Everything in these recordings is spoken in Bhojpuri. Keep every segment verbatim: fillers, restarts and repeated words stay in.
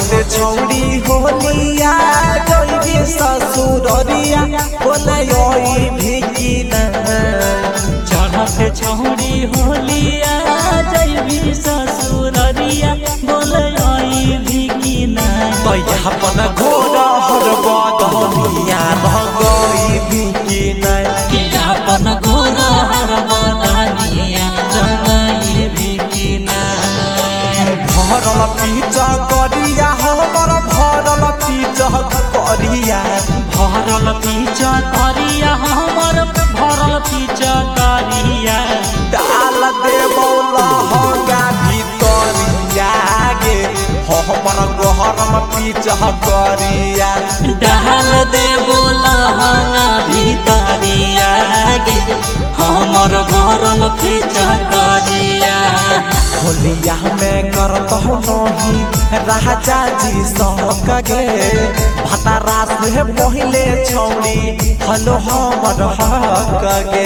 चढ़ते छौड़ी होलिया जइबी ससुररिया बोले ओई भिकी ना चढ़ते छौड़ी होलिया जइबी ससुररिया बोले ओई भिकी ना तैया अपन घोड़ा हर बदलिया रंगई भिकी ना किया अपन घोड़ा हर बदलिया रंगई भिकी ना भरल पीछा करिया हमर भरल पीछा करिया भरल पीछा करिया हमर भरल पीछा करिया डाल दे बौला होगा भीतरिया गे हमर गहरम पीछा करिया डाल दे बोला हंगा भीतरिया गे हमर भरल पीछा करिया होलिया में करत हो नहीं राजा जी सहक गे भतारा से पहले छौड़ी हलो हमर हक गे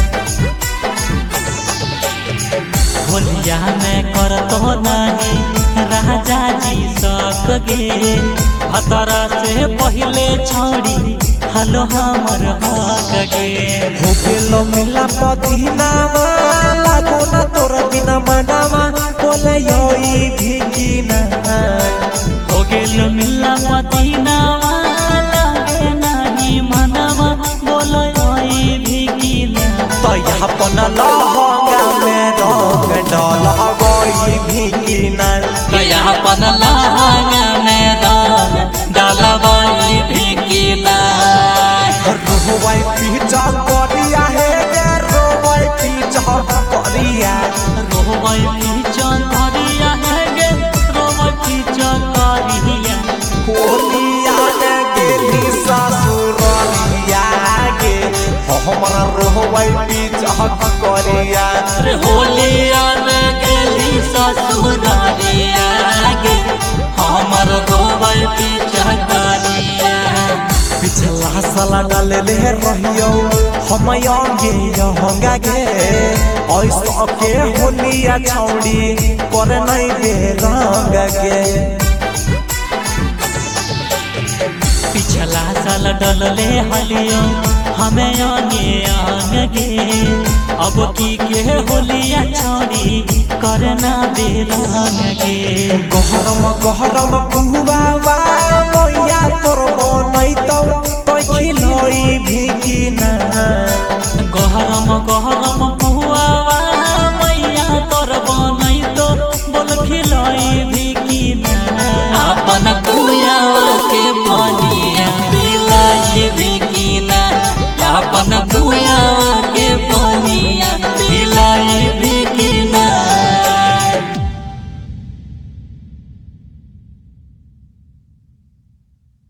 होलिया में करत हो नहीं राजा जी सक गे भतारा से पहले छौड़ी हलो हमर हक गे हो गेलो मिला पदीनावा लागो ना तोर बिना मनावा बोले योई भिकी ना हो गेलो मिला पदीनावा लागे नाही मनवा बोलो ओई भिकी ना तैया अपन लहंगा में रंग डलबई भिकी ना तैया अपन लहंगा में रंग डलबई भिकी ना रोवई पीछा करिया हे गे रोवई पीछा करिया रोवई पीछा करिया है गे रोवई पीछा करिया होलिया ने गेली ससुरलिया गे हमर रोवई पीछा करिया रे होलिया में गेली ससुरालिया गे हमर रोवई पीछा करिया पिछला साला डाले ले रहियो हम आगे होगा गे ऐसा के होलिया छौड़ी कर नहीं दे रंग गे पिछला साल डलले हलियो हमें आगे आगे गे अब की के होलिया छौड़ी करना दे रंग गे गहरम गहरम पुआवा मैया तोर नहीं तो